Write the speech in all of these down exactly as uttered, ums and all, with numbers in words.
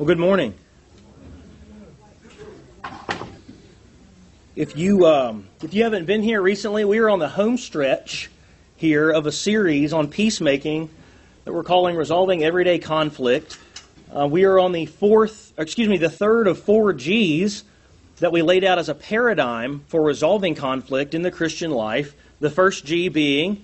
good morning. If you um, if you haven't been here recently, we are on the home stretch here of a series on peacemaking that we're calling Resolving Everyday Conflict. Uh, we are on the fourth, excuse me, the third of four G's that we laid out as a paradigm for resolving conflict in the Christian life. The first G being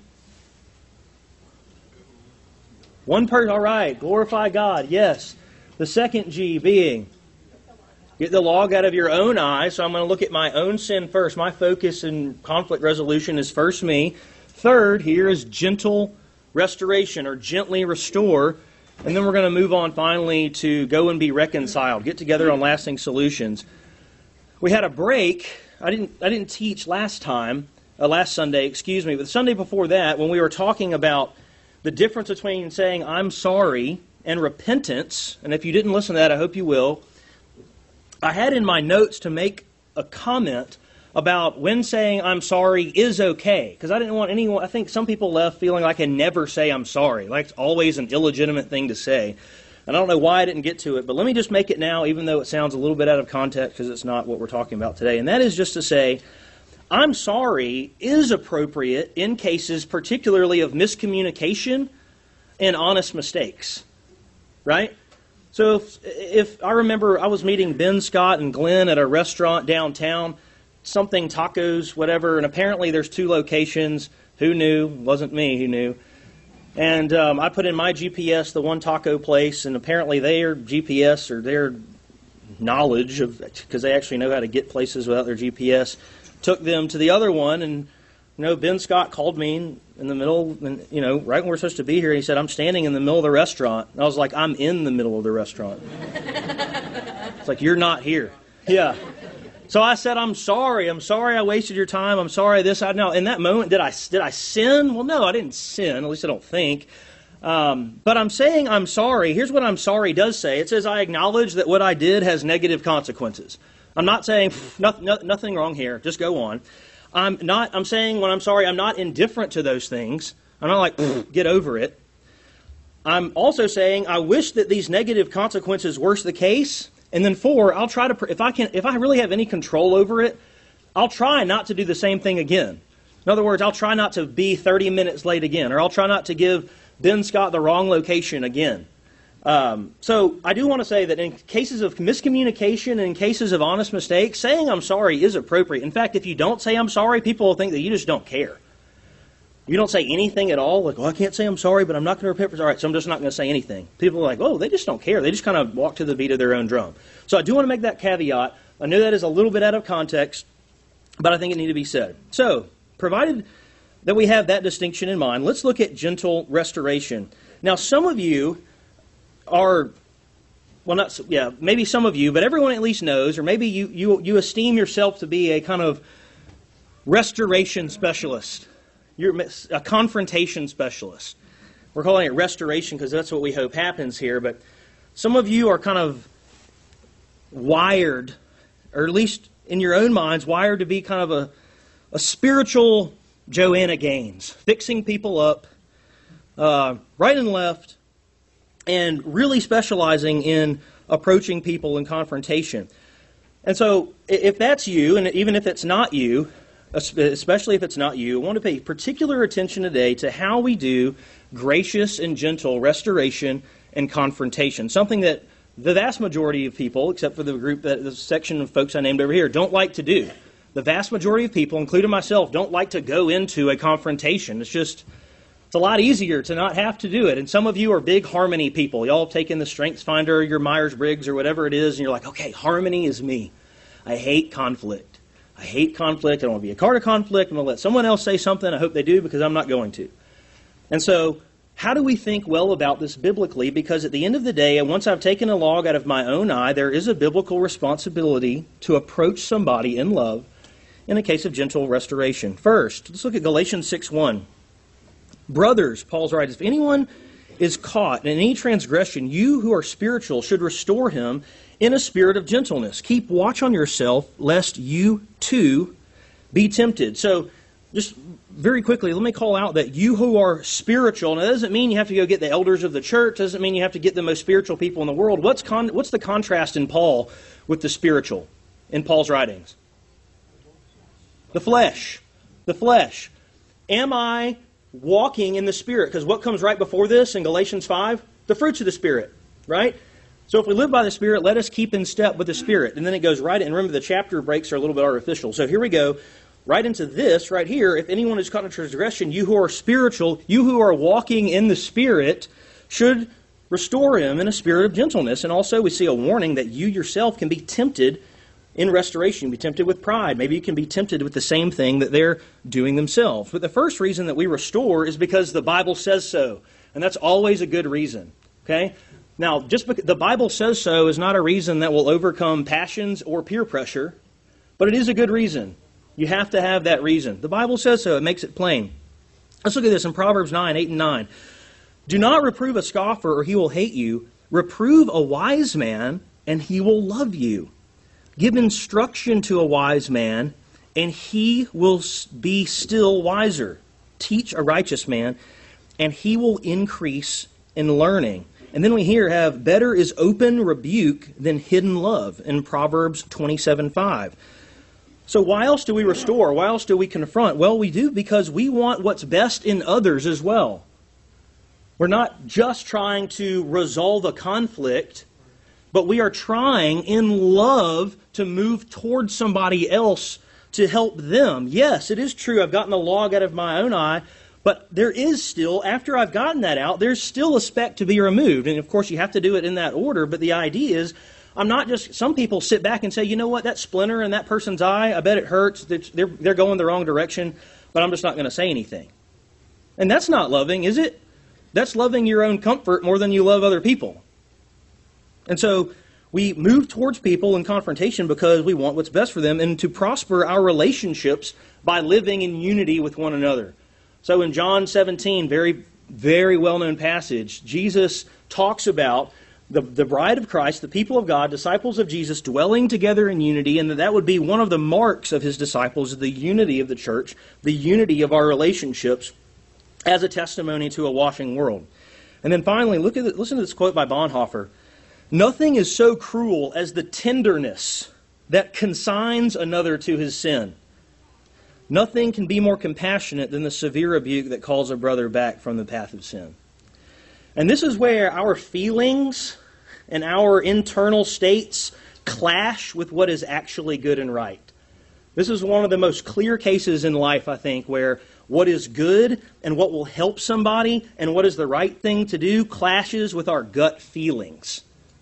one person. All right, glorify God. Yes. The second G being get the log out of your own eye. So I'm going to look at my own sin first. My focus in conflict resolution is first me. Third here is gentle restoration or gently restore. And then we're going to move on finally to go and be reconciled. Get together on lasting solutions. We had a break. I didn't I didn't teach last time, uh, last Sunday, excuse me, but the Sunday before that when we were talking about the difference between saying I'm sorry and repentance. And if you didn't listen to that, I hope you will. I had in my notes to make a comment about when saying I'm sorry is okay. Because I didn't want anyone, I think some people left feeling like I can never say I'm sorry. Like it's always an illegitimate thing to say. And I don't know why I didn't get to it, but let me just make it now, even though it sounds a little bit out of context because it's not what we're talking about today. And that is just to say, I'm sorry is appropriate in cases particularly of miscommunication and honest mistakes. Right? So if, if I remember I was meeting Ben, Scott, and Glenn at a restaurant downtown, something tacos, whatever, and apparently there's two locations. Who knew? Wasn't me who knew. And um, I put in my G P S the one taco place, and apparently their G P S or their knowledge of, because they actually know how to get places without their G P S, took them to the other one. And you know, Ben Scott called me in the middle, and you know, right when we're supposed to be here, he said, "I'm standing in the middle of the restaurant." And I was like, "I'm in the middle of the restaurant." It's like, "You're not here." Yeah. So I said, I'm sorry. I'm sorry I wasted your time. I'm sorry this. I know. In that moment, did I did I sin? Well, no, I didn't sin. At least I don't think. Um, but I'm saying I'm sorry. Here's what I'm sorry does say. It says I acknowledge that what I did has negative consequences. I'm not saying no, no, nothing wrong here. Just go on. I'm not. I'm saying when I'm sorry, I'm not indifferent to those things. I'm not like get over it. I'm also saying I wish that these negative consequences were the case. And then four, I'll try to, if I can, if I really have any control over it, I'll try not to do the same thing again. In other words, I'll try not to be thirty minutes late again, or I'll try not to give Ben Scott the wrong location again. Um, so I do want to say that in cases of miscommunication and in cases of honest mistakes, saying I'm sorry is appropriate. In fact, if you don't say I'm sorry, people will think that you just don't care. You don't say anything at all, like, well, I can't say I'm sorry, but I'm not going to repent for it. All right, so I'm just not going to say anything. People are like, oh, they just don't care. They just kind of walk to the beat of their own drum. So I do want to make that caveat. I know that is a little bit out of context, but I think it needs to be said. So, provided that we have that distinction in mind, let's look at gentle restoration. Now, some of you are, well, not, yeah, maybe some of you, but everyone at least knows, or maybe you, you, you esteem yourself to be a kind of restoration specialist. You're a confrontation specialist. We're calling it restoration because that's what we hope happens here. But some of you are kind of wired, or at least in your own minds, wired to be kind of a, a spiritual Joanna Gaines, fixing people up uh, right and left, and really specializing in approaching people in confrontation. And so if that's you, and even if it's not you, especially if it's not you, I want to pay particular attention today to how we do gracious and gentle restoration and confrontation. Something that the vast majority of people, except for the group, that the section of folks I named over here, don't like to do. The vast majority of people, including myself, don't like to go into a confrontation. It's just, it's a lot easier to not have to do it. And some of you are big harmony people. Y'all have taken the StrengthsFinder or your Myers-Briggs or whatever it is, and you're like, okay, harmony is me. I hate conflict. I hate conflict. I don't want to be a part of conflict. I'm going to let someone else say something. I hope they do because I'm not going to. And so how do we think well about this biblically? Because at the end of the day, and once I've taken a log out of my own eye, there is a biblical responsibility to approach somebody in love in a case of gentle restoration. First, let's look at Galatians six one. Brothers, Paul's writes, if anyone is caught in any transgression, you who are spiritual should restore him in a spirit of gentleness. Keep watch on yourself, lest you too be tempted. So just very quickly, let me call out that you who are spiritual, and it doesn't mean you have to go get the elders of the church, doesn't mean you have to get the most spiritual people in the world. What's con- what's the contrast in Paul with the spiritual in Paul's writings? The flesh. The flesh. Am I walking in the Spirit? Because what comes right before this in Galatians five? The fruits of the Spirit, right? So if we live by the Spirit, let us keep in step with the Spirit. And then it goes right, and remember the chapter breaks are a little bit artificial. So here we go. Right into this, right here, if anyone is caught in transgression, you who are spiritual, you who are walking in the Spirit, should restore him in a spirit of gentleness. And also we see a warning that you yourself can be tempted in restoration, be tempted with pride. Maybe you can be tempted with the same thing that they're doing themselves. But the first reason that we restore is because the Bible says so. And that's always a good reason. Okay? Now, just because the Bible says so is not a reason that will overcome passions or peer pressure, but it is a good reason. You have to have that reason. The Bible says so. It makes it plain. Let's look at this in Proverbs nine, eight and nine. Do not reprove a scoffer, or he will hate you. Reprove a wise man, and he will love you. Give instruction to a wise man, and he will be still wiser. Teach a righteous man, and he will increase in learning. And then we here have, better is open rebuke than hidden love in Proverbs twenty-seven, five. So why else do we restore? Why else do we confront? Well, we do because we want what's best in others as well. We're not just trying to resolve a conflict, but we are trying in love to move towards somebody else to help them. Yes, it is true, I've gotten the log out of my own eye, but there is still, after I've gotten that out, there's still a speck to be removed. And of course you have to do it in that order, but the idea is, I'm not just, some people sit back and say, you know what, that splinter in that person's eye, I bet it hurts, they're, they're going the wrong direction, but I'm just not going to say anything. And that's not loving, is it? That's loving your own comfort more than you love other people. And so we move towards people in confrontation because we want what's best for them and to prosper our relationships by living in unity with one another. So in John seventeen, very, very well-known passage, Jesus talks about The, the bride of Christ, the people of God, disciples of Jesus, dwelling together in unity, and that that would be one of the marks of his disciples, the unity of the church, the unity of our relationships as a testimony to a washing world. And then finally, look at the, listen to this quote by Bonhoeffer. Nothing is so cruel as the tenderness that consigns another to his sin. Nothing can be more compassionate than the severe rebuke that calls a brother back from the path of sin. And this is where our feelings and our internal states clash with what is actually good and right. This is one of the most clear cases in life, I think, where what is good and what will help somebody and what is the right thing to do clashes with our gut feelings.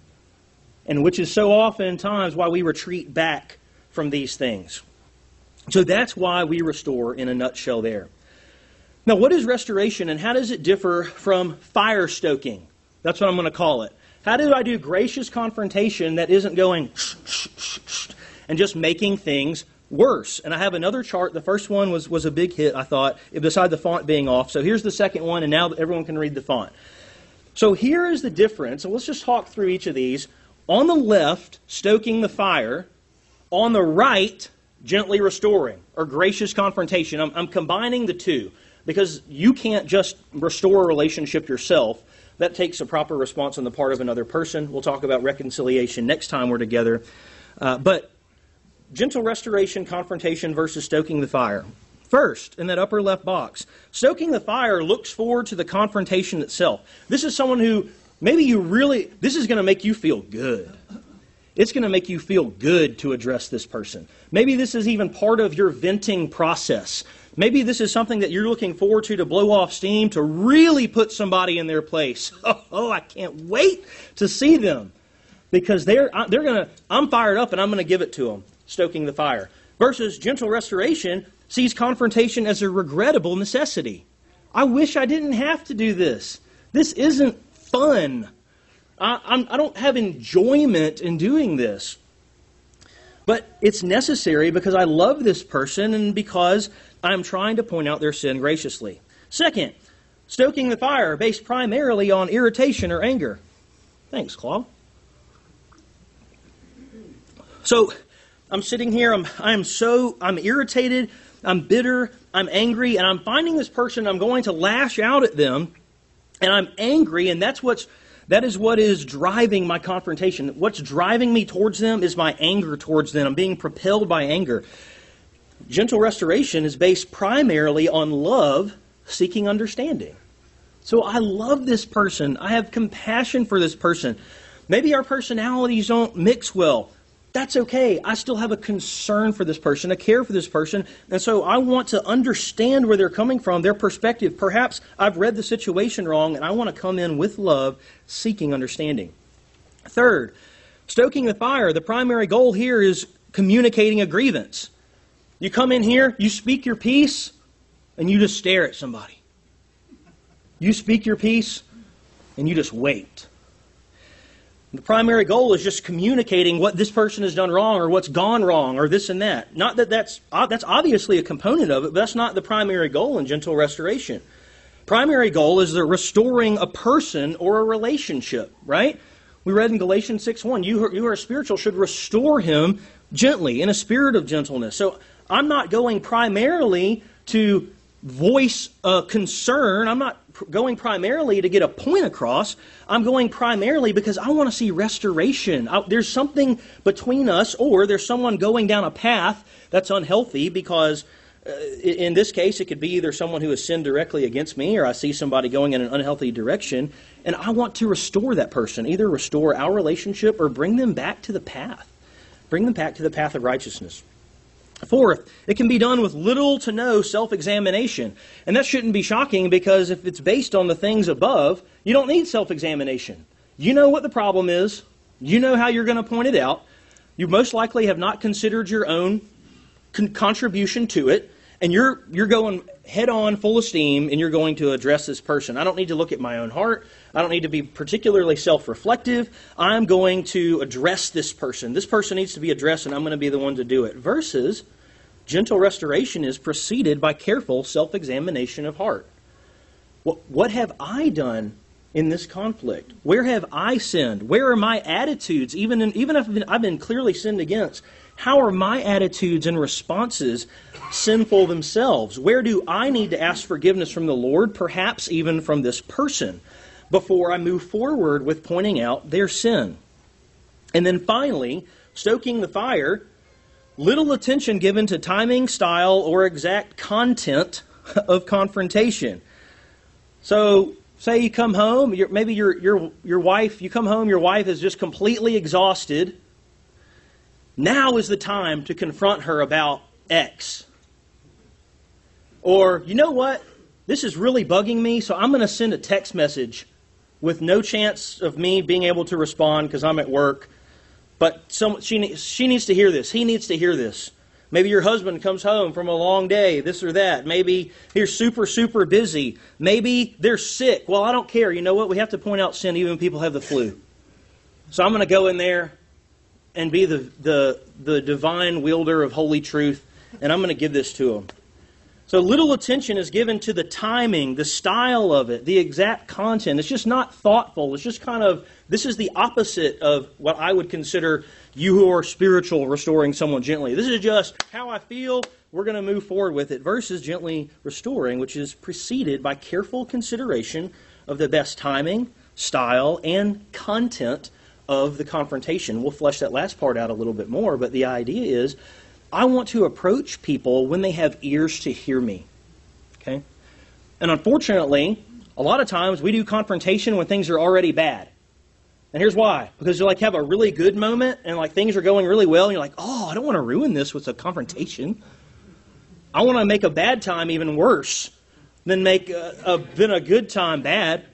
And which is so often times why we retreat back from these things. So that's why we restore in a nutshell there. Now, what is restoration and how does it differ from fire stoking? That's what I'm going to call it. How do I do gracious confrontation that isn't going and just making things worse? And I have another chart. The first one was, was a big hit, I thought, beside the font being off. So here's the second one, and now everyone can read the font. So here is the difference. So let's just talk through each of these. On the left, stoking the fire. On the right, gently restoring, or gracious confrontation. I'm, I'm combining the two. Because you can't just restore a relationship yourself. That takes a proper response on the part of another person. We'll talk about reconciliation next time we're together. Uh, but gentle restoration, confrontation versus stoking the fire. First, in that upper left box, stoking the fire looks forward to the confrontation itself. This is someone who, maybe you really, this is going to make you feel good. It's going to make you feel good to address this person. Maybe this is even part of your venting process. Maybe this is something that you're looking forward to to blow off steam, to really put somebody in their place. Oh, oh I can't wait to see them. Because they're, they're going to, I'm fired up and I'm going to give it to them, stoking the fire. Versus gentle restoration sees confrontation as a regrettable necessity. I wish I didn't have to do this. This isn't fun. I, I'm, I don't have enjoyment in doing this. But it's necessary because I love this person and because I'm trying to point out their sin graciously. Second, stoking the fire based primarily on irritation or anger. Thanks, Claude. So I'm sitting here, I'm I'm so I'm irritated, I'm bitter, I'm angry, and I'm finding this person, I'm going to lash out at them, and I'm angry, and that's what's that is what is driving my confrontation. What's driving me towards them is my anger towards them. I'm being propelled by anger. Gentle restoration is based primarily on love seeking understanding. So I love this person. I have compassion for this person. Maybe our personalities don't mix well. That's okay. I still have a concern for this person, a care for this person. And so I want to understand where they're coming from, their perspective. Perhaps I've read the situation wrong, and I want to come in with love, seeking understanding. Third, stoking the fire. The primary goal here is communicating a grievance. You come in here, you speak your piece, and you just stare at somebody. You speak your piece, and you just wait. The primary goal is just communicating what this person has done wrong or what's gone wrong or this and that. Not that that's, that's obviously a component of it, but that's not the primary goal in gentle restoration. Primary goal is the restoring a person or a relationship, right? We read in Galatians six one, you who, you who are spiritual should restore him gently, in a spirit of gentleness. So I'm not going primarily to voice a concern. I'm not going primarily to get a point across. I'm going primarily because I want to see restoration. I, there's something between us, or there's someone going down a path that's unhealthy because uh, in this case it could be either someone who has sinned directly against me, or I see somebody going in an unhealthy direction, and I want to restore that person, either restore our relationship or bring them back to the path. Bring them back to the path of righteousness. Fourth, it can be done with little to no self-examination. And that shouldn't be shocking, because if it's based on the things above, you don't need self-examination. You know what the problem is. You know how you're going to point it out. You most likely have not considered your own con- contribution to it. And you're you're going head on, full of steam, and you're going to address this person. I don't need to look at my own heart. I don't need to be particularly self-reflective. I'm going to address this person. This person needs to be addressed, and I'm going to be the one to do it. Versus, gentle restoration is preceded by careful self-examination of heart. What, what have I done in this conflict? Where have I sinned? Where are my attitudes? Even, in, even if I've been, I've been clearly sinned against, how are my attitudes and responses sinful themselves? Where do I need to ask forgiveness from the Lord, perhaps even from this person, before I move forward with pointing out their sin? And then finally, stoking the fire, little attention given to timing, style, or exact content of confrontation. So, say you come home, you're, maybe your your your wife, you come home, your wife is just completely exhausted. Now is the time to confront her about X. Or, you know what? This is really bugging me, so I'm going to send a text message with no chance of me being able to respond because I'm at work. But some, she, she needs to hear this. He needs to hear this. Maybe your husband comes home from a long day, this or that. Maybe you're super, super busy. Maybe they're sick. Well, I don't care. You know what? We have to point out sin even when people have the flu. So I'm going to go in there and be the, the, the divine wielder of holy truth, and I'm going to give this to them. So little attention is given to the timing, the style of it, the exact content. It's just not thoughtful. It's just kind of, this is the opposite of what I would consider you who are spiritual restoring someone gently. This is just how I feel, we're going to move forward with it, versus gently restoring, which is preceded by careful consideration of the best timing, style, and content of the confrontation. We'll flesh that last part out a little bit more, but the idea is I want to approach people when they have ears to hear me. Okay? And unfortunately, a lot of times we do confrontation when things are already bad. And here's why. Because you like have a really good moment and like things are going really well and you're like, oh, I don't want to ruin this with a confrontation. I want to make a bad time even worse than make a, a, than a good time bad.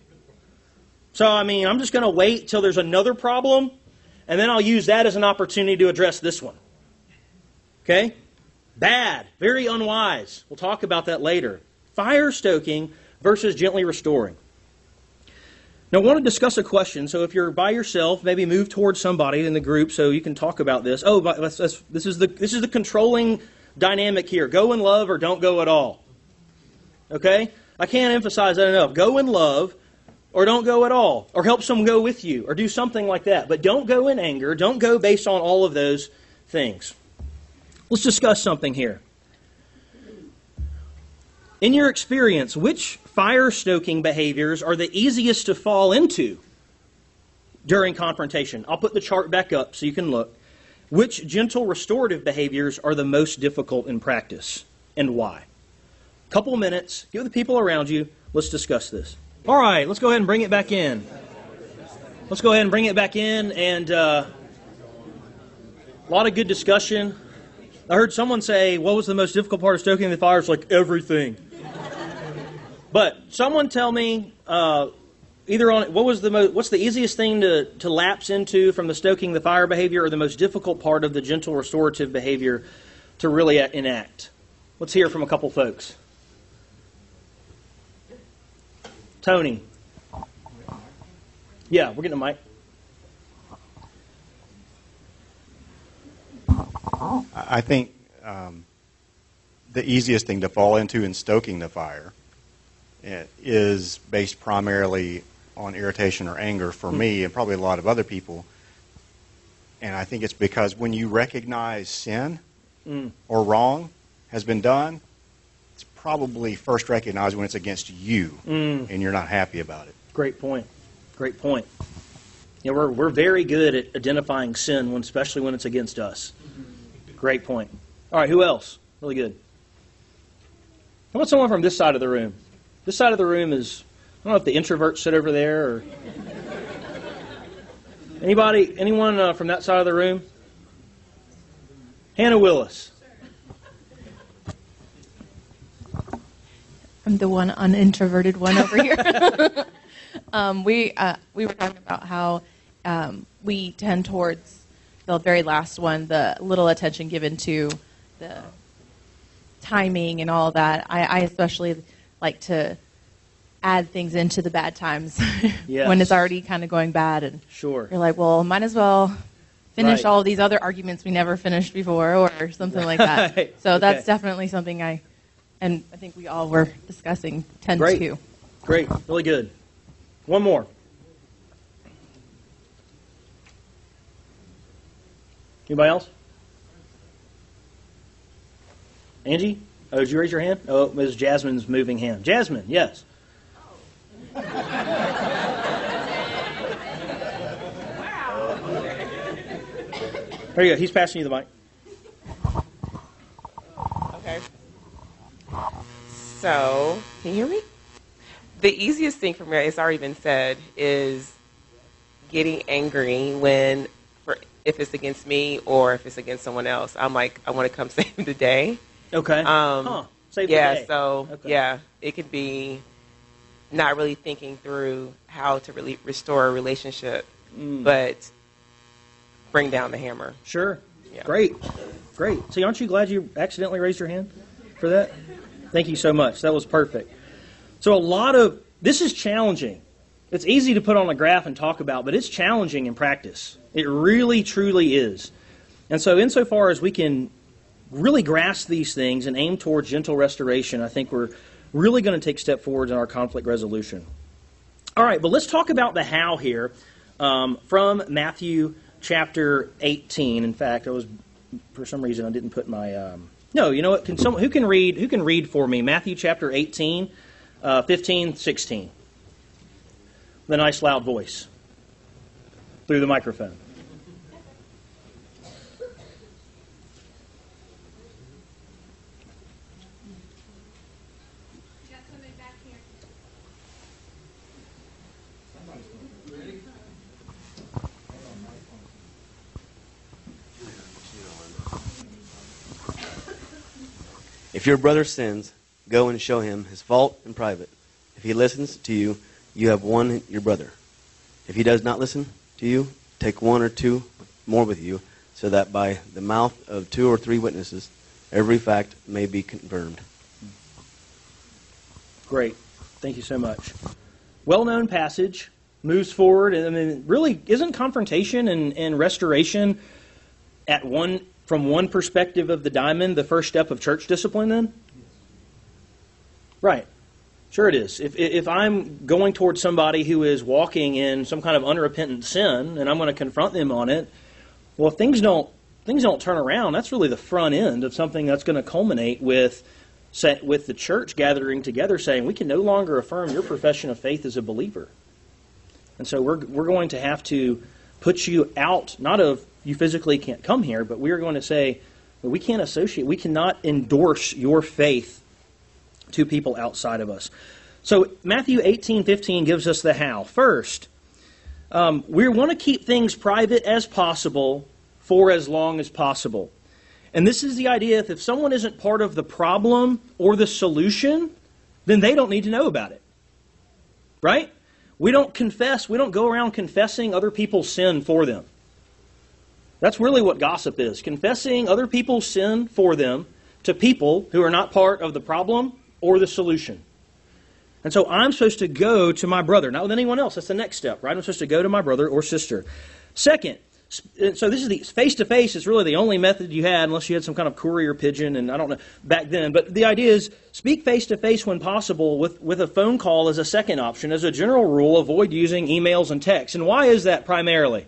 So, I mean, I'm just going to wait till there's another problem, and then I'll use that as an opportunity to address this one. Okay? Bad. Very unwise. We'll talk about that later. Fire stoking versus gently restoring. Now, I want to discuss a question. So if you're by yourself, maybe move towards somebody in the group so you can talk about this. Oh, but let's, let's, this is the this is the controlling dynamic here. Go in love or don't go at all. Okay? I can't emphasize that enough. Go in love or don't go at all. Or help someone go with you. Or do something like that. But don't go in anger. Don't go based on all of those things. Let's discuss something here. In your experience, which fire-stoking behaviors are the easiest to fall into during confrontation? I'll put the chart back up so you can look. Which gentle restorative behaviors are the most difficult in practice, and why? Couple minutes, give the people around you, let's discuss this. All right, let's go ahead and bring it back in. Let's go ahead and bring it back in, and uh, a lot of good discussion. I heard someone say, what was the most difficult part of stoking the fire? It's like everything. But someone tell me, uh, either on what was the most, what's the easiest thing to, to lapse into from the stoking the fire behavior, or the most difficult part of the gentle restorative behavior to really enact? Let's hear from a couple folks. Tony. Yeah, we're getting a mic. I think um, the easiest thing to fall into in stoking the fire is based primarily on irritation or anger for me and probably a lot of other people. And I think it's because when you recognize sin mm. or wrong has been done, it's probably first recognized when it's against you mm. and you're not happy about it. Great point. Great point. You know, we're, we're very good at identifying sin, when, especially when it's against us. Great point. All right, who else? Really good. How about someone from this side of the room? This side of the room is, I don't know if the introverts sit over there or... Anybody, anyone uh, from that side of the room? Hannah Willis. I'm the one unintroverted one over here. um, we uh, we were talking about how um, we tend towards the very last one, the little attention given to the timing and all that. I, I especially like to add things into the bad times yes. when it's already kind of going bad, and sure. you're like, well, might as well finish right. all of these other arguments we never finished before, or something like that. Right. So okay. that's definitely something I, and I think we all were discussing tend Great. to. Great, really good. One more. Anybody else? Angie? Oh, did you raise your hand? Oh, Miz Jasmine's moving hand. Jasmine, yes. There you go. He's passing you the mic. Okay. So, can you hear me? The easiest thing for me, it's already been said, is getting angry when, for if it's against me or if it's against someone else. I'm like, I want to come save the day. Okay. Um, huh. Save yeah, the day. so, okay. yeah, it could be not really thinking through how to really restore a relationship, mm. but bring down the hammer. Sure. Yeah. Great. Great. See, aren't you glad you accidentally raised your hand for that? Thank you so much. That was perfect. So a lot of, this is challenging. It's easy to put on a graph and talk about, but it's challenging in practice. It really, truly is. And so insofar as we can really grasp these things and aim towards gentle restoration, I think we're really going to take step forward in our conflict resolution. All right, but let's talk about the how here um, from Matthew chapter eighteen. In fact, I was, for some reason, I didn't put my, um, no, you know what, can someone, who can read, who can read for me Matthew chapter eighteen, uh, fifteen, sixteen? The nice loud voice through the microphone. If your brother sins, go and show him his fault in private. If he listens to you, you have won your brother. If he does not listen to you, take one or two more with you, so that by the mouth of two or three witnesses, every fact may be confirmed. Great. Thank you so much. Well-known passage, moves forward, and I mean, really, isn't confrontation and, and restoration at one from one perspective of the diamond the first step of church discipline then? Right. Sure it is. If if I'm going towards somebody who is walking in some kind of unrepentant sin and I'm going to confront them on it, well, if things don't things don't turn around, that's really the front end of something that's going to culminate with set with the church gathering together saying, we can no longer affirm your profession of faith as a believer. And so we're, we're going to have to put you out, not of you physically can't come here, but we are going to say, well, we can't associate, we cannot endorse your faith to people outside of us. So Matthew eighteen fifteen gives us the how. First, um, we want to keep things private as possible for as long as possible. And this is the idea, if someone isn't part of the problem or the solution, then they don't need to know about it. Right? We don't confess, we don't go around confessing other people's sin for them. That's really what gossip is. Confessing other people's sin for them to people who are not part of the problem or the solution. And so I'm supposed to go to my brother, not with anyone else. That's the next step, right? I'm supposed to go to my brother or sister. Second, so this is the face-to-face is really the only method you had, unless you had some kind of courier pigeon, and I don't know, back then. But the idea is speak face-to-face when possible with, with a phone call as a second option. As a general rule, avoid using emails and texts. And why is that primarily?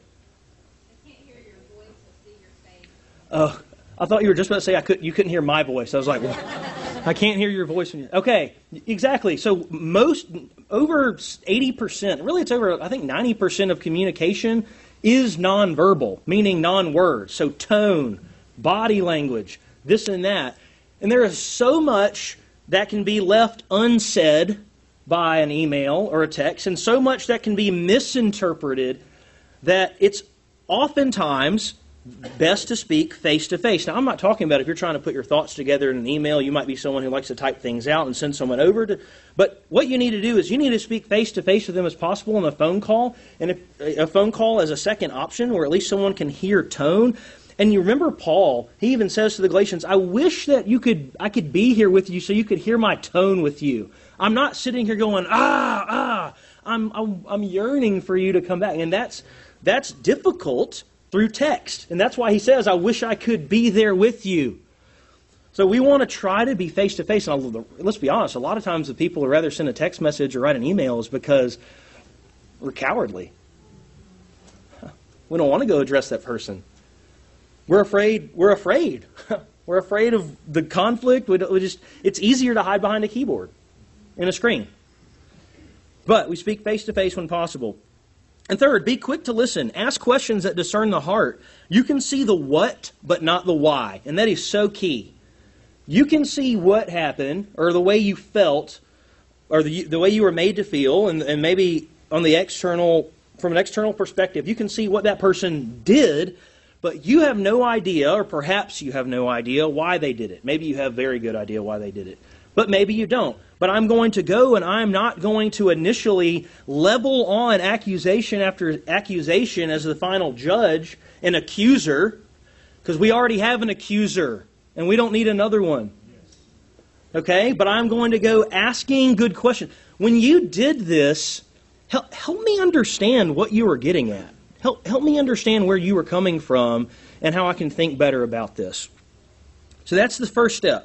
I can't hear your voice or see your face. Oh, I thought you were just about to say I could, you couldn't hear my voice. I was like, well, I can't hear your voice. Okay, exactly. So most, over eighty percent, really it's over, I think ninety percent of communication is nonverbal, meaning non-words. So tone, body language, this and that. And there is so much that can be left unsaid by an email or a text, and so much that can be misinterpreted that it's oftentimes best to speak face-to-face. Now, I'm not talking about if you're trying to put your thoughts together in an email, you might be someone who likes to type things out and send someone over to. But what you need to do is you need to speak face-to-face with them as possible on a phone call, and if, a phone call as a second option where at least someone can hear tone. And you remember Paul, he even says to the Galatians, I wish that you could, I could be here with you so you could hear my tone with you. I'm not sitting here going, ah, ah, I'm, I'm, I'm yearning for you to come back. And that's, that's difficult through text. And that's why he says, I wish I could be there with you. So we want to try to be face-to-face. And let's be honest, a lot of times the people who rather send a text message or write an email is because we're cowardly. We don't want to go address that person. We're afraid. We're afraid. We're afraid of the conflict. We, we just, it's easier to hide behind a keyboard and a screen. But we speak face-to-face when possible. And third, be quick to listen. Ask questions that discern the heart. You can see the what, but not the why. And that is so key. You can see what happened, or the way you felt, or the, the way you were made to feel, and, and maybe on the external, from an external perspective, you can see what that person did, but you have no idea, or perhaps you have no idea why they did it. Maybe you have a very good idea why they did it, but maybe you don't. But I'm going to go and I'm not going to initially level on accusation after accusation as the final judge and accuser, because we already have an accuser and we don't need another one. Okay? But I'm going to go asking good questions. When you did this, help, help me understand what you were getting at. Help, help me understand where you were coming from and how I can think better about this. So that's the first step.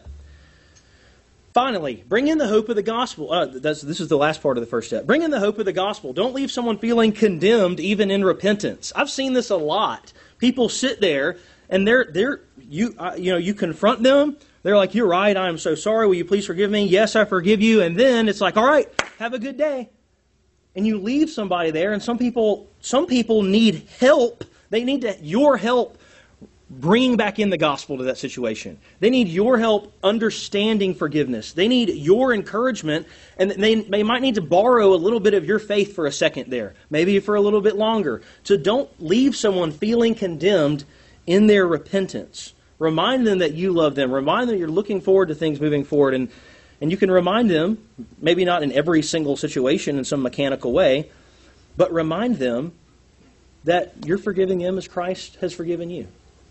Finally, bring in the hope of the gospel. Uh, that's, this is the last part of the first step. Bring in the hope of the gospel. Don't leave someone feeling condemned even in repentance. I've seen this a lot. People sit there and they're they're you uh, you know you confront them. They're like, "You're right. I'm so sorry. Will you please forgive me?" "Yes, I forgive you." And then it's like, "All right, have a good day." And you leave somebody there. And some people some people need help. They need to, your help bringing back in the gospel to that situation. They need your help understanding forgiveness. They need your encouragement, and they, they might need to borrow a little bit of your faith for a second there, maybe for a little bit longer. So don't leave someone feeling condemned in their repentance. Remind them that you love them. Remind them you're looking forward to things moving forward, and, and you can remind them, maybe not in every single situation in some mechanical way, but remind them that you're forgiving them as Christ has forgiven you.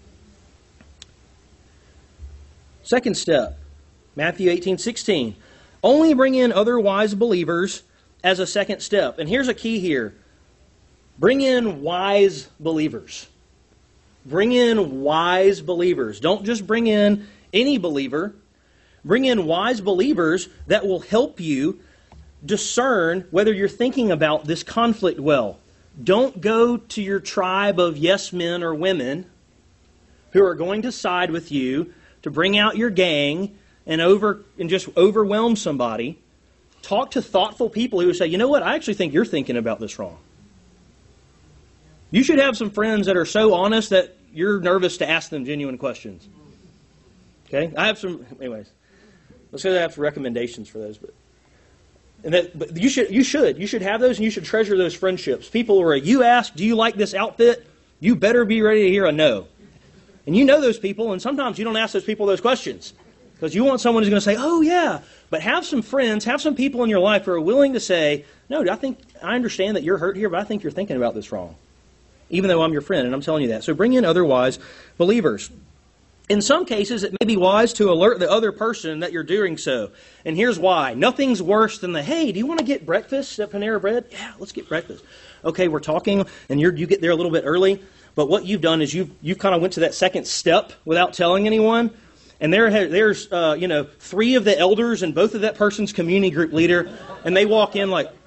Second step, Matthew eighteen sixteen. Only bring in other wise believers as a second step. And here's a key here. Bring in wise believers. Bring in wise believers. Don't just bring in any believer. Bring in wise believers that will help you discern whether you're thinking about this conflict well. Don't go to your tribe of yes men or women who are going to side with you, to bring out your gang, and over and just overwhelm somebody. Talk to thoughtful people who say, you know what, I actually think you're thinking about this wrong. You should have some friends that are so honest that you're nervous to ask them genuine questions. Okay? I have some, anyways, let's say I have some recommendations for those. But, and that, but you should, you should, you should have those, and you should treasure those friendships. People where you ask, do you like this outfit? You better be ready to hear a no. And you know those people, and sometimes you don't ask those people those questions because you want someone who's going to say, oh, yeah. But have some friends, have some people in your life who are willing to say, no, I think I understand that you're hurt here, but I think you're thinking about this wrong, even though I'm your friend, and I'm telling you that. So bring in other wise believers. In some cases, it may be wise to alert the other person that you're doing so. And here's why. Nothing's worse than the, hey, do you want to get breakfast at Panera Bread? Yeah, let's get breakfast. Okay, we're talking, and you're, you get there a little bit early. But what you've done is you've, you've kind of went to that second step without telling anyone. And there, there's, uh, you know, three of the elders and both of that person's community group leader. And they walk in like,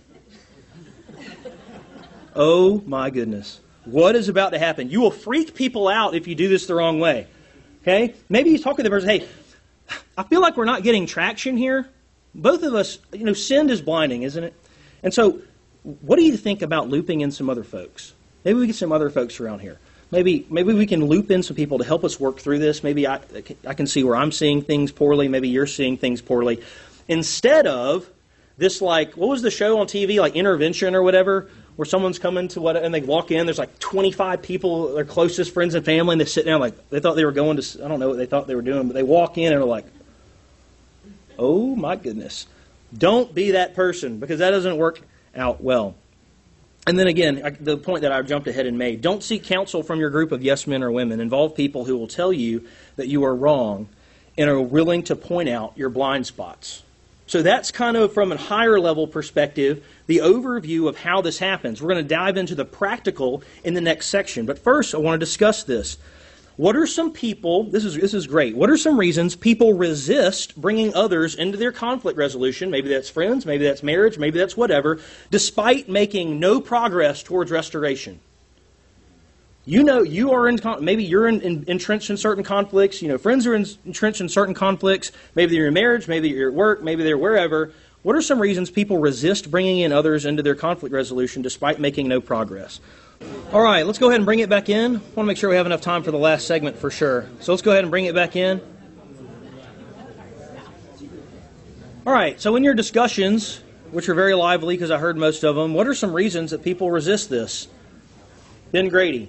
oh, my goodness. What is about to happen? You will freak people out if you do this the wrong way. Okay? Maybe you talk to the person, hey, I feel like we're not getting traction here. Both of us, you know, sin is blinding, isn't it? And so, what do you think about looping in some other folks? Maybe we get some other folks around here. Maybe maybe we can loop in some people to help us work through this. Maybe I, I can see where I'm seeing things poorly. Maybe you're seeing things poorly. Instead of this, like, what was the show on T V, like Intervention or whatever, where someone's coming to what, and they walk in, there's like twenty-five people, their closest friends and family, and they sit down like they thought they were going to, I don't know what they thought they were doing, but they walk in and are like, oh my goodness. Don't be that person, because that doesn't work out well. And then again, I, the point that I jumped ahead and made, don't seek counsel from your group of yes men or women. Involve people who will tell you that you are wrong and are willing to point out your blind spots. So that's kind of, from a higher level perspective, the overview of how this happens. We're going to dive into the practical in the next section. But first, I want to discuss this. What are some people, this is this is great, what are some reasons people resist bringing others into their conflict resolution? Maybe that's friends, maybe that's marriage, maybe that's whatever, despite making no progress towards restoration. You know, you are in, maybe you're in, in, entrenched in certain conflicts, you know, friends are in, entrenched in certain conflicts, maybe they're in marriage, maybe you're at work, maybe they're wherever. What are some reasons people resist bringing in others into their conflict resolution despite making no progress? All right, let's go ahead and bring it back in. I want to make sure we have enough time for the last segment for sure. So let's go ahead and bring it back in. All right, so in your discussions, which are very lively because I heard most of them, what are some reasons that people resist this? Ben Grady.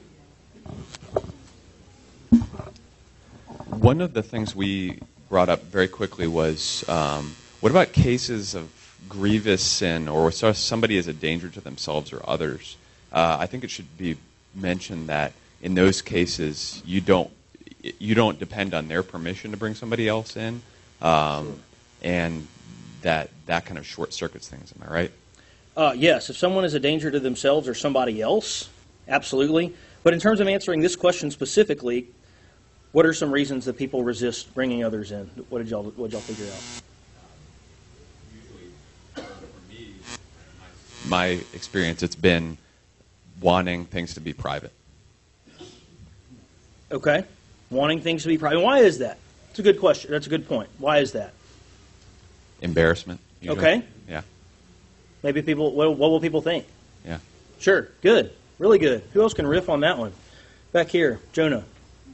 One of the things we brought up very quickly was, um, what about cases of grievous sin, or somebody is a danger to themselves or others? Uh, I think it should be mentioned that in those cases, you don't you don't depend on their permission to bring somebody else in, um, and that that kind of short circuits things. Am I right? Uh, yes, if someone is a danger to themselves or somebody else, absolutely. But in terms of answering this question specifically, what are some reasons that people resist bringing others in? What did y'all what did y'all figure out? Usually, for me, my experience, it's been wanting things to be private. Okay. Wanting things to be private. Why is that? That's a good question. That's a good point. Why is that? Embarrassment. Usually. Okay. Yeah. Maybe people, what, what will people think? Yeah. Sure. Good. Really good. Who else can riff on that one? Back here. Jonah.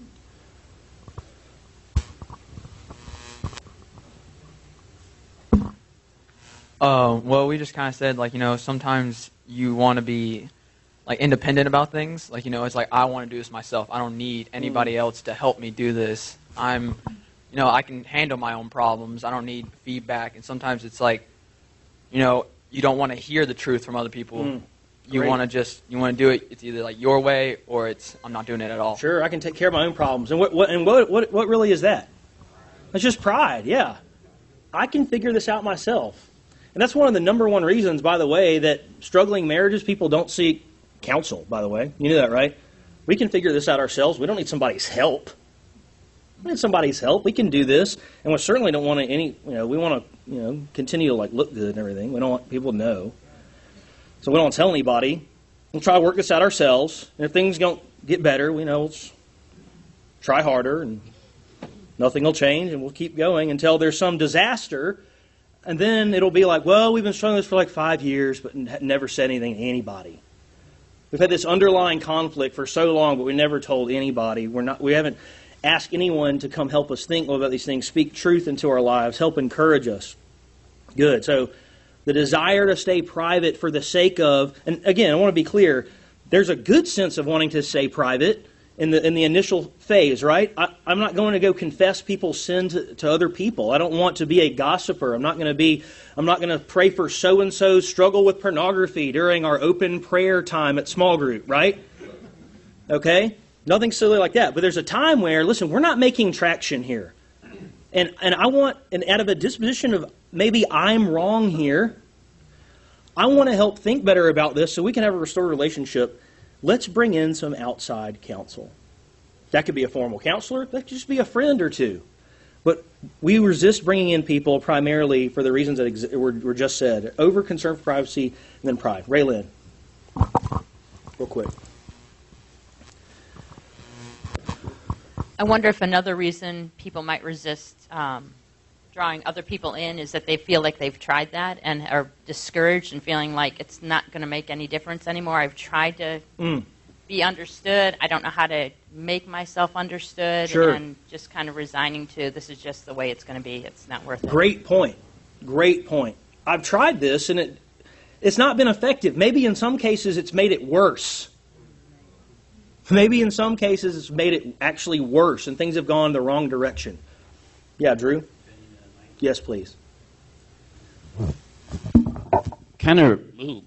Uh, well, we just kind of said, like, you know, sometimes you want to be, like, independent about things. Like, you know, it's like, I want to do this myself. I don't need anybody else to help me do this. I'm, you know, I can handle my own problems. I don't need feedback. And sometimes it's like, you know, you don't want to hear the truth from other people. Mm, you want to just, you want to do it, it's either like your way or it's, I'm not doing it at all. Sure, I can take care of my own problems. And what, what and what, what, what really is that? It's just pride, yeah. I can figure this out myself. And that's one of the number one reasons, by the way, that struggling marriages, people don't seek counsel, by the way. You knew that, right? We can figure this out ourselves. We don't need somebody's help. We need somebody's help. We can do this. And we certainly don't want to any, you know, we want to, you know, continue to, like, look good and everything. We don't want people to know. So we don't tell anybody. We'll try to work this out ourselves. And if things don't get better, we know, let's try harder and Nothing will change, and we'll keep going until there's some disaster. And then it'll be like, well, we've been struggling with this for like five years, but never said anything to anybody. We've had this underlying conflict for so long, but we never told anybody. We're not. We haven't asked anyone to come help us think about these things, speak truth into our lives, help encourage us. Good. So the desire to stay private for the sake of, and again, I want to be clear, there's a good sense of wanting to stay private in the in the initial phase, right? I, I'm not going to go confess people's sin to, to other people. I don't want to be a gossiper. I'm not going to be, I'm not going to pray for so-and-so's struggle with pornography during our open prayer time at small group, right? Okay? Nothing silly like that. But there's a time where, listen, we're not making traction here. And and I want, and out of a disposition of maybe I'm wrong here, I want to help think better about this so we can have a restored relationship. Let's bring in some outside counsel. That could be a formal counselor. That could just be a friend or two. But we resist bringing in people primarily for the reasons that ex- were, were just said. Over concern for privacy and then pride. Raylyn, real quick. I wonder if another reason people might resist um, drawing other people in is that they feel like they've tried that and are discouraged and feeling like it's not going to make any difference anymore. I've tried to mm. be understood. I don't know how to make myself understood. Sure. And just kind of resigning to this is just the way it's going to be. It's not worth it. Great point. Great point. I've tried this and it it's not been effective. Maybe in some cases it's made it worse. Maybe in some cases it's made it actually worse and things have gone the wrong direction. Yeah, Drew? Yes, please. Kind of,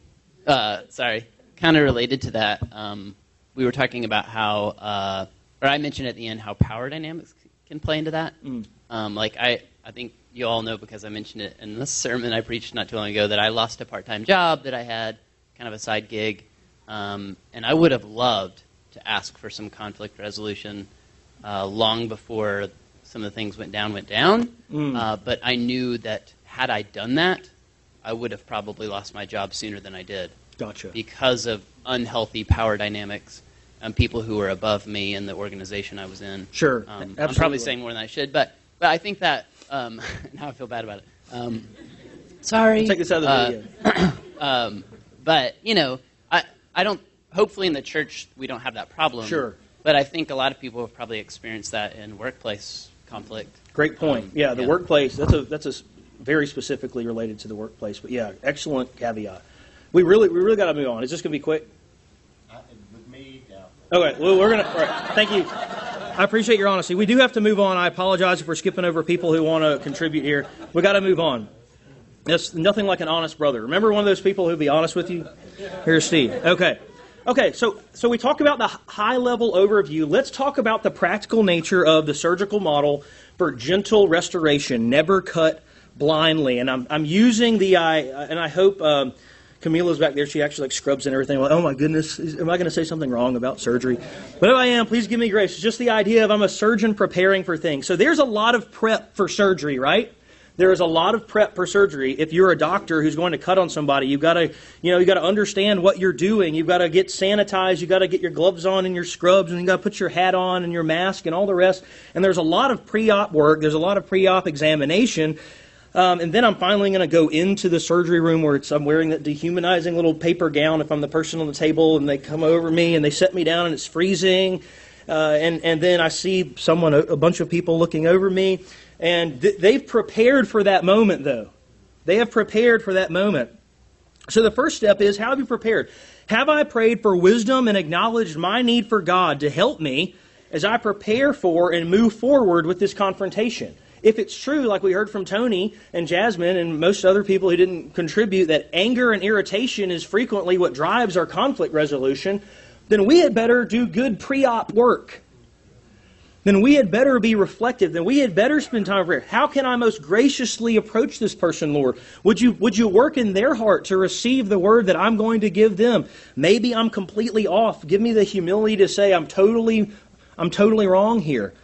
uh, sorry, kind of related to that. Um, we were talking about how, uh, or I mentioned at the end how power dynamics can play into that. Mm. Um, like I, I think you all know because I mentioned it in the sermon I preached not too long ago that I lost a part-time job that I had, kind of a side gig, um, and I would have loved to ask for some conflict resolution uh, long before some of the things went down, went down. Mm. Uh, but I knew that had I done that, I would have probably lost my job sooner than I did. Gotcha. Because of unhealthy power dynamics and people who were above me in the organization I was in. Sure. Um, I'm probably saying more than I should, but but I think that, um, now I feel bad about it. Um, sorry. I'll take this out of the uh, video. um, but, you know, I, I don't, hopefully in the church we don't have that problem. Sure. But I think a lot of people have probably experienced that in workplace conflict. Great point. Um, yeah, the yeah. workplace, that's a that's a very specifically related to the workplace. But yeah, excellent caveat. We really we really got to move on. Is this going to be quick? Uh, with me, yeah. Okay, well, we're going to, all right, thank you. I appreciate your honesty. We do have to move on. I apologize if we're skipping over people who want to contribute here. We got to move on. That's nothing like an honest brother. Remember one of those people who'll be honest with you? Here's Steve. Okay. Okay, so so we talked about the high-level overview. Let's talk about the practical nature of the surgical model for gentle restoration, never cut blindly. And I'm I'm using the I and I hope um, Camila's back there. She actually like scrubs and everything. Like, oh my goodness, is, am I going to say something wrong about surgery? But if I am, please give me grace. It's just the idea of I'm a surgeon preparing for things. So there's a lot of prep for surgery, right? There is a lot of prep for surgery. If you're a doctor who's going to cut on somebody, you've got to, you know, you got to understand what you're doing. You've got to get sanitized. You've got to get your gloves on and your scrubs, and you've got to put your hat on and your mask and all the rest. And there's a lot of pre-op work. There's a lot of pre-op examination. Um, and then I'm finally going to go into the surgery room where it's, I'm wearing that dehumanizing little paper gown if I'm the person on the table, and they come over me and they set me down and it's freezing. Uh, and, and then I see someone, a, a bunch of people looking over me. And th- they've prepared for that moment, though. They have prepared for that moment. So the first step is, how have you prepared? Have I prayed for wisdom and acknowledged my need for God to help me as I prepare for and move forward with this confrontation? If it's true, like we heard from Tony and Jasmine and most other people who didn't contribute, that anger and irritation is frequently what drives our conflict resolution, then we had better do good pre-op work. Then we had better be reflective. Then we had better spend time prayer. How can I most graciously approach this person, Lord? Would you would you work in their heart to receive the word that I'm going to give them? Maybe I'm completely off. Give me the humility to say I'm totally I'm totally wrong here.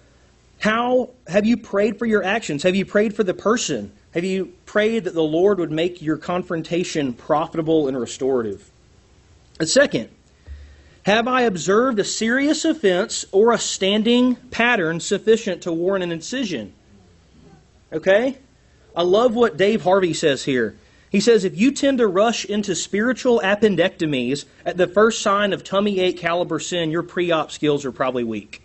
How have you prayed for your actions? Have you prayed for the person? Have you prayed that the Lord would make your confrontation profitable and restorative? And second, Have I observed a serious offense or a standing pattern sufficient to warrant an incision? Okay? I love what Dave Harvey says here. He says, if you tend to rush into spiritual appendectomies at the first sign of tummy ache caliber sin, your pre-op skills are probably weak.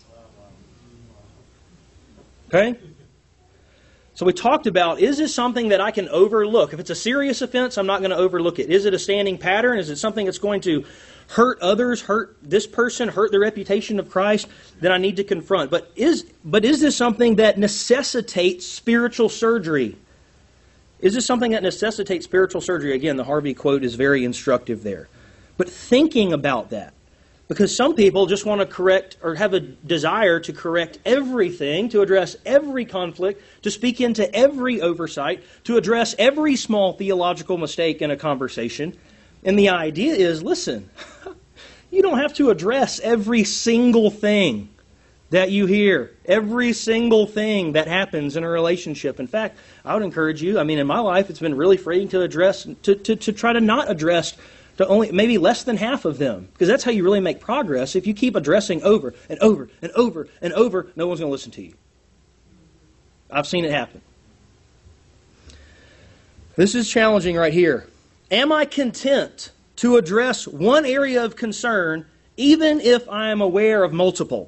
Okay? So we talked about, is this something that I can overlook? If it's a serious offense, I'm not going to overlook it. Is it a standing pattern? Is it something that's going to hurt others, hurt this person, hurt the reputation of Christ? Then I need to confront. But is, but is this something that necessitates spiritual surgery? Is this something that necessitates spiritual surgery? Again, the Harvey quote is very instructive there. But thinking about that, because some people just want to correct or have a desire to correct everything, to address every conflict, to speak into every oversight, to address every small theological mistake in a conversation. And the idea is, listen, you don't have to address every single thing that you hear, every single thing that happens in a relationship. In fact, I would encourage you, I mean, in my life, it's been really freeing to address, to, to, to try to not address to only maybe less than half of them. Because that's how you really make progress. If you keep addressing over and over and over and over, no one's going to listen to you. I've seen it happen. This is challenging right here. Am I content to address one area of concern even if I am aware of multiple?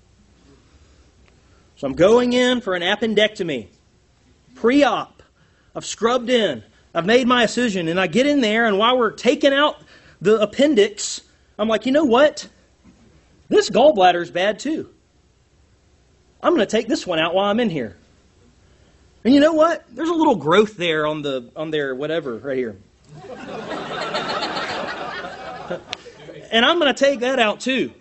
So I'm going in for an appendectomy. Pre-op. I've scrubbed in. I've made my incision, and I get in there, and while we're taking out the appendix, I'm like, you know what? This gallbladder is bad too. I'm going to take this one out while I'm in here. And you know what? There's a little growth there on the on their whatever right here. And I'm going to take that out too.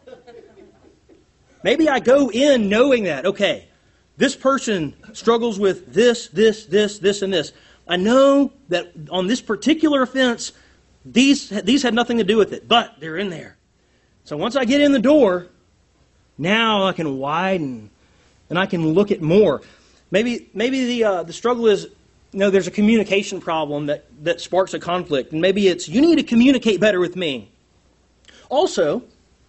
Maybe I go in knowing that, okay, this person struggles with this, this, this, this, and this. I know that on this particular offense, these, these had nothing to do with it, but they're in there. So once I get in the door, now I can widen and I can look at more. Maybe maybe the uh, the struggle is, you know, there's a communication problem that, that sparks a conflict. And maybe it's, you need to communicate better with me. Also,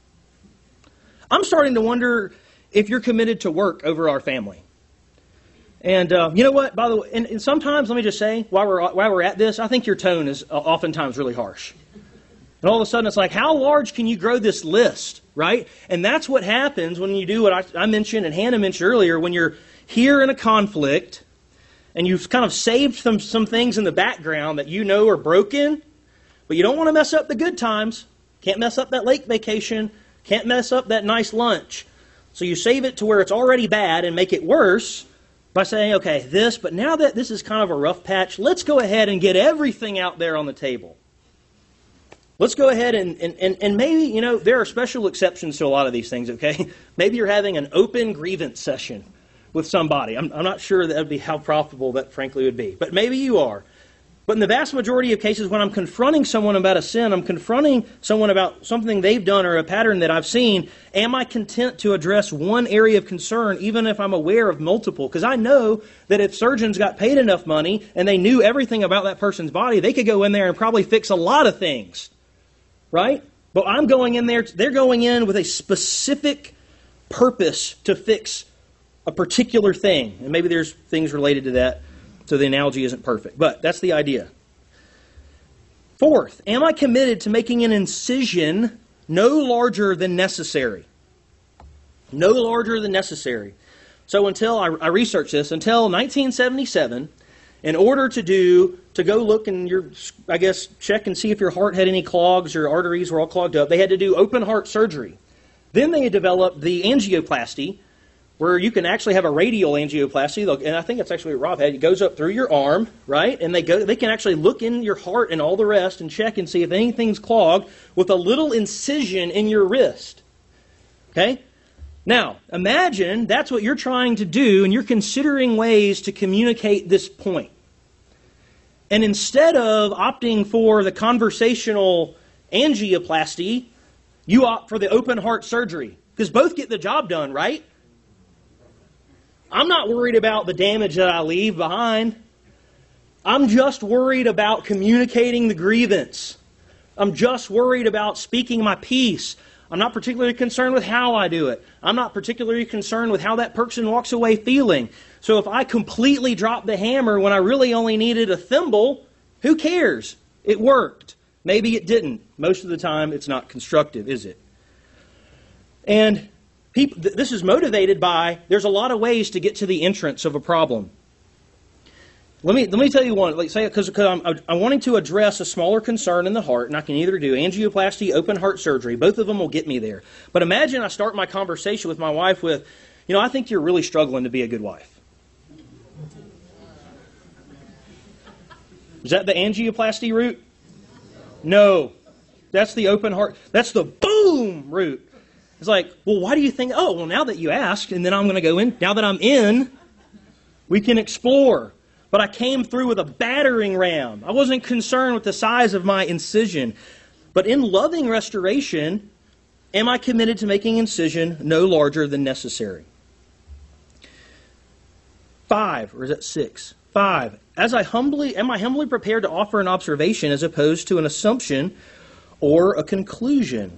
I'm starting to wonder if you're committed to work over our family. And uh, you know what? By the way, and, and sometimes, let me just say, while we're while we're at this, I think your tone is oftentimes really harsh. And all of a sudden, it's like, how large can you grow this list, right? And that's what happens when you do what I, I mentioned and Hannah mentioned earlier. When you're here in a conflict, and you've kind of saved some some things in the background that you know are broken, but you don't want to mess up the good times. Can't mess up that lake vacation. Can't mess up that nice lunch. So you save it to where it's already bad and make it worse by saying, okay, this, but now that this is kind of a rough patch, let's go ahead and get everything out there on the table. Let's go ahead and, and, and, and maybe, you know, there are special exceptions to a lot of these things, okay? Maybe you're having an open grievance session with somebody. I'm, I'm not sure that would be how profitable that frankly would be, but maybe you are. But in the vast majority of cases, when I'm confronting someone about a sin, I'm confronting someone about something they've done or a pattern that I've seen, am I content to address one area of concern even if I'm aware of multiple? Because I know that if surgeons got paid enough money and they knew everything about that person's body, they could go in there and probably fix a lot of things, right? But I'm going in there, they're going in with a specific purpose to fix a particular thing. And maybe there's things related to that. So the analogy isn't perfect, but that's the idea. Fourth, am I committed to making an incision no larger than necessary? No larger than necessary. So until I, I researched this, until nineteen seventy-seven, in order to do, to go look and your, I guess, check and see if your heart had any clogs or arteries were all clogged up, they had to do open heart surgery. Then they developed the angioplasty, where you can actually have a radial angioplasty, and I think that's actually what Rob had. It goes up through your arm, right? And they go, they can actually look in your heart and all the rest and check and see if anything's clogged with a little incision in your wrist. Okay? Now, imagine that's what you're trying to do, and you're considering ways to communicate this point. And instead of opting for the conversational angioplasty, you opt for the open heart surgery, because both get the job done, right? I'm not worried about the damage that I leave behind. I'm just worried about communicating the grievance. I'm just worried about speaking my piece. I'm not particularly concerned with how I do it. I'm not particularly concerned with how that person walks away feeling. So if I completely drop the hammer when I really only needed a thimble, who cares? It worked. Maybe it didn't. Most of the time, it's not constructive, is it? And people, th- this is motivated by, there's a lot of ways to get to the entrance of a problem. Let me let me tell you one. Like say because I'm I'm wanting to address a smaller concern in the heart, and I can either do angioplasty, open heart surgery. Both of them will get me there. But imagine I start my conversation with my wife with, you know, I think you're really struggling to be a good wife. Is that the angioplasty route? No, that's the open heart. That's the boom route. It's like, well, why do you think? Oh, well, now that you asked, and then I'm going to go in. Now that I'm in, we can explore. But I came through with a battering ram. I wasn't concerned with the size of my incision. But in loving restoration, am I committed to making incision no larger than necessary? Five, or is that six? Five, as I humbly, am I humbly prepared to offer an observation as opposed to an assumption or a conclusion?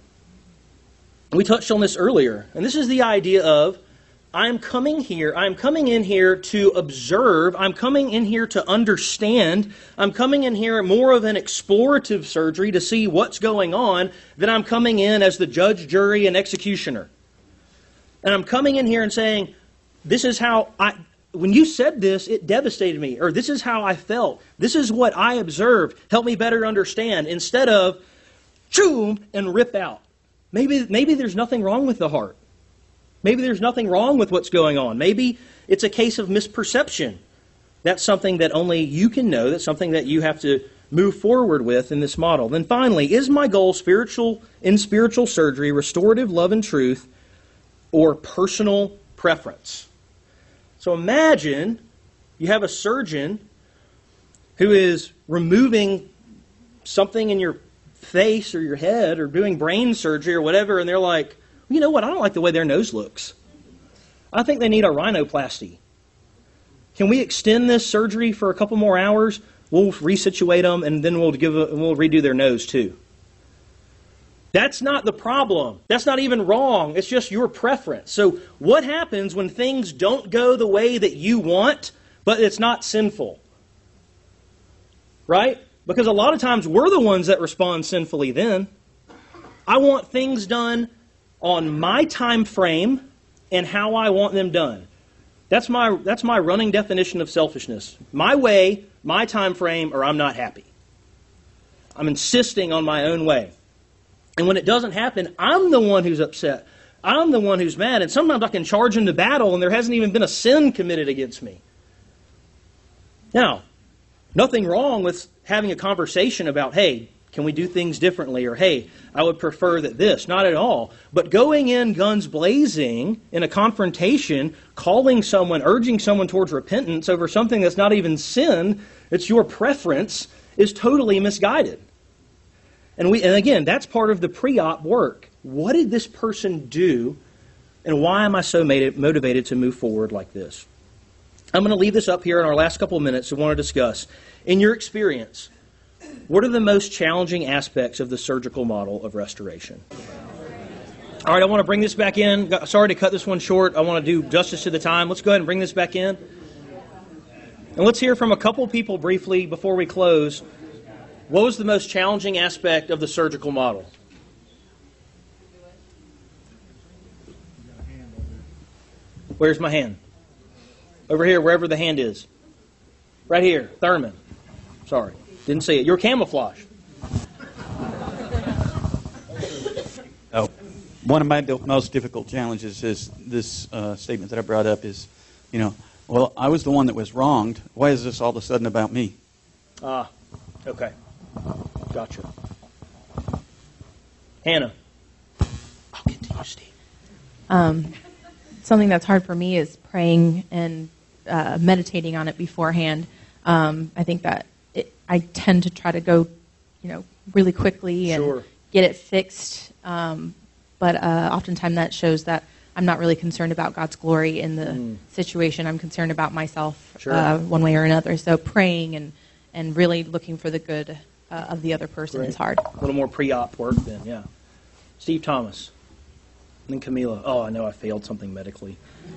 We touched on this earlier, and this is the idea of I'm coming here, I'm coming in here to observe, I'm coming in here to understand, I'm coming in here more of an explorative surgery to see what's going on than I'm coming in as the judge, jury, and executioner. And I'm coming in here and saying, this is how I, when you said this, it devastated me, or this is how I felt, this is what I observed, help me better understand, instead of, choom, and rip out. Maybe, maybe there's nothing wrong with the heart. Maybe there's nothing wrong with what's going on. Maybe it's a case of misperception. That's something that only you can know. That's something that you have to move forward with in this model. Then finally, is my goal spiritual in spiritual surgery, restorative love and truth, or personal preference? So imagine you have a surgeon who is removing something in your face or your head or doing brain surgery or whatever, and they're like, you know what, I don't like the way their nose looks. I think they need a rhinoplasty. Can we extend this surgery for a couple more hours? We'll resituate them, and then we'll give a, we'll redo their nose too. That's not the problem. That's not even wrong. It's just your preference. So what happens when things don't go the way that you want, but it's not sinful? Right? Because a lot of times we're the ones that respond sinfully then. I want things done on my time frame and how I want them done. That's my that's my running definition of selfishness. My way, my time frame, or I'm not happy. I'm insisting on my own way. And when it doesn't happen, I'm the one who's upset. I'm the one who's mad. And sometimes I can charge into battle and there hasn't even been a sin committed against me. Now, nothing wrong with having a conversation about, hey, can we do things differently? Or, hey, I would prefer that this. Not at all. But going in guns blazing in a confrontation, calling someone, urging someone towards repentance over something that's not even sin, it's your preference, is totally misguided. And we, and again, that's part of the pre-op work. What did this person do, and why am I so motivated to move forward like this? I'm going to leave this up here in our last couple of minutes. I want to discuss, in your experience, what are the most challenging aspects of the surgical model of restoration? All right, I want to bring this back in. Sorry to cut this one short. I want to do justice to the time. Let's go ahead and bring this back in. And let's hear from a couple people briefly before we close. What was the most challenging aspect of the surgical model? Where's my hand? Over here, wherever the hand is. Right here, Thurman. Sorry, didn't see it. You're camouflage. Oh, one of my most difficult challenges is this uh, statement that I brought up is, you know, well, I was the one that was wronged. Why is this all of a sudden about me? Ah, okay. Gotcha. Hannah. I'll get to you, Steve. Um, something that's hard for me is praying and uh, meditating on it beforehand. Um, I think that it, I tend to try to go, you know, really quickly and Sure. get it fixed. Um, but uh, oftentimes that shows that I'm not really concerned about God's glory in the Mm. situation. I'm concerned about myself Sure. uh, one way or another. So praying and, and really looking for the good uh, of the other person Great. is hard. A little more pre-op work then, yeah. Steve Thomas. And then Camila. Oh, I know I failed something medically.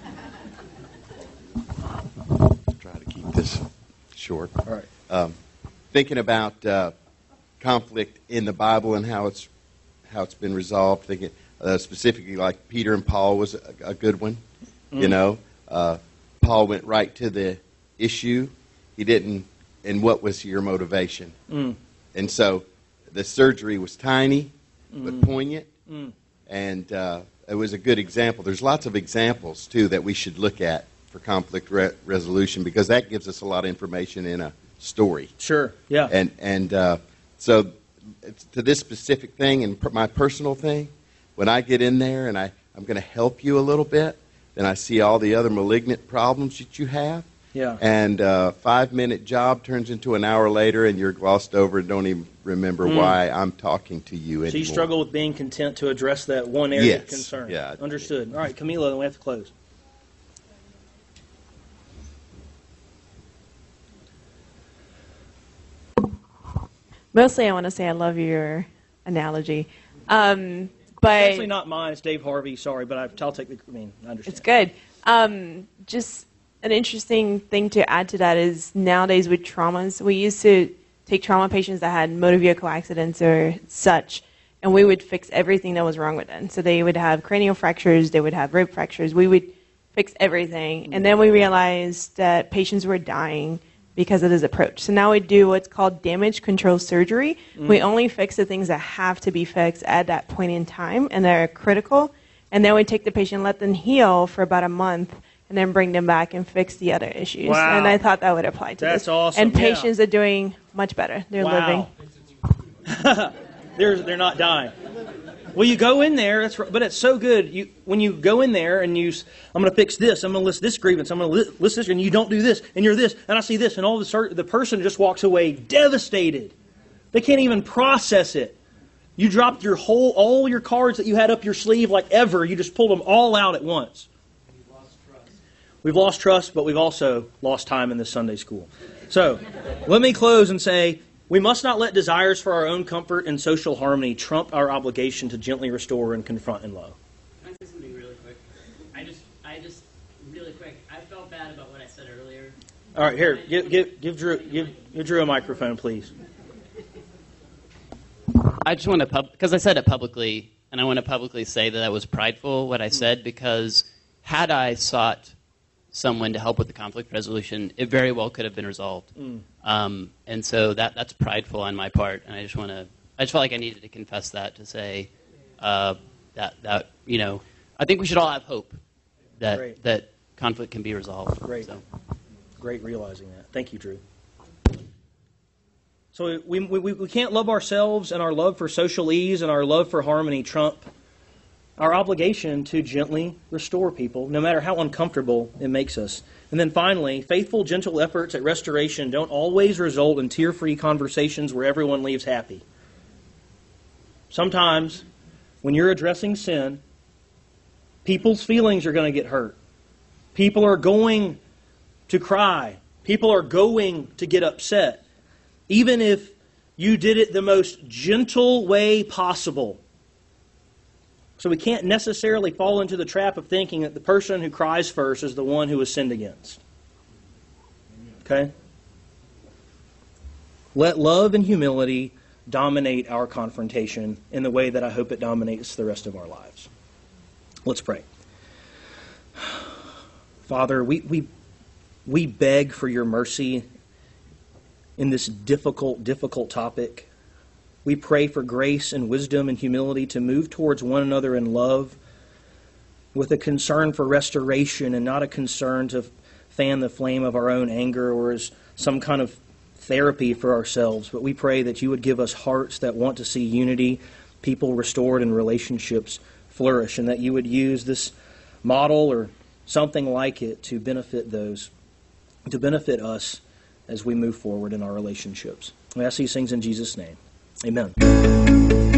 Try to keep this short. All right. Um, thinking about uh, conflict in the Bible and how it's how it's been resolved. Thinking uh, specifically like Peter and Paul was a, a good one. Mm. You know, uh, Paul went right to the issue. He didn't. And what was your motivation? Mm. And so, the surgery was tiny but Mm. poignant, Mm. and uh, it was a good example. There's lots of examples too that we should look at for conflict re- resolution because that gives us a lot of information in a story. Sure. Yeah. And and uh, so it's to this specific thing and per- my personal thing, when I get in there and I, I'm going to help you a little bit, then I see all the other malignant problems that you have. Yeah. And a five-minute job turns into an hour later, and you're glossed over and don't even remember Mm. why I'm talking to you anymore. So you struggle with being content to address that one area of Yes. concern. Yeah. Understood. All right, Camila, then we have to close. Mostly I want to say I love your analogy. Um, but It's actually not mine. It's Dave Harvey. Sorry, but I, I'll take the. I mean, I understand. it's good. Um, just an interesting thing to add to that is nowadays with traumas, we used to take trauma patients that had motor vehicle accidents or such, and we would fix everything that was wrong with them. So they would have cranial fractures, they would have rib fractures. We would fix everything. And then we realized that patients were dying because of this approach. So now we do what's called damage control surgery. Mm. We only fix the things that have to be fixed at that point in time and that are critical. And then we take the patient, let them heal for about a month, and then bring them back and fix the other issues. Wow. And I thought that would apply to That's this. awesome, And yeah. patients are doing much better. They're Wow. living. they're they're not dying. Well, you go in there, that's right, but it's so good. You when you go in there and you, s- I'm going to fix this. I'm going to list this grievance. I'm going to li- list this, and you don't do this, and you're this, and I see this, and all of a sudden the person just walks away devastated. They can't even process it. You dropped your whole all your cards that you had up your sleeve like ever. You just pulled them all out at once. We've lost trust, but we've also lost time in this Sunday school. So, let me close and say, we must not let desires for our own comfort and social harmony trump our obligation to gently restore and confront in love. Can I say something really quick? I just, I just, really quick, I felt bad about what I said earlier. All right, here, give, give, give Drew, give, give Drew a microphone, please. I just want to, pub- because I said it publicly, and I want to publicly say that I was prideful what I said, because had I sought someone to help with the conflict resolution, it very well could have been resolved. Mm. Um, and so that that's prideful on my part, and I just want to, I just felt like I needed to confess that, to say uh, that, that, you know, I think we should all have hope that Great. that conflict can be resolved. Great. So. Great realizing that. Thank you, Drew. So we, we, we can't love ourselves and our love for social ease and our love for harmony trump our obligation to gently restore people, no matter how uncomfortable it makes us. And then finally, faithful, gentle efforts at restoration don't always result in tear-free conversations where everyone leaves happy. Sometimes, when you're addressing sin, people's feelings are going to get hurt. People are going to cry. People are going to get upset. Even if you did it the most gentle way possible. So we can't necessarily fall into the trap of thinking that the person who cries first is the one who was sinned against. Okay? Let love and humility dominate our confrontation in the way that I hope it dominates the rest of our lives. Let's pray. Father, we, we, we beg for your mercy in this difficult, difficult topic. We pray for grace and wisdom and humility to move towards one another in love with a concern for restoration and not a concern to fan the flame of our own anger or as some kind of therapy for ourselves. But we pray that you would give us hearts that want to see unity, people restored, and relationships flourish, and that you would use this model or something like it to benefit those, to benefit us as we move forward in our relationships. We ask these things in Jesus' name. Amen.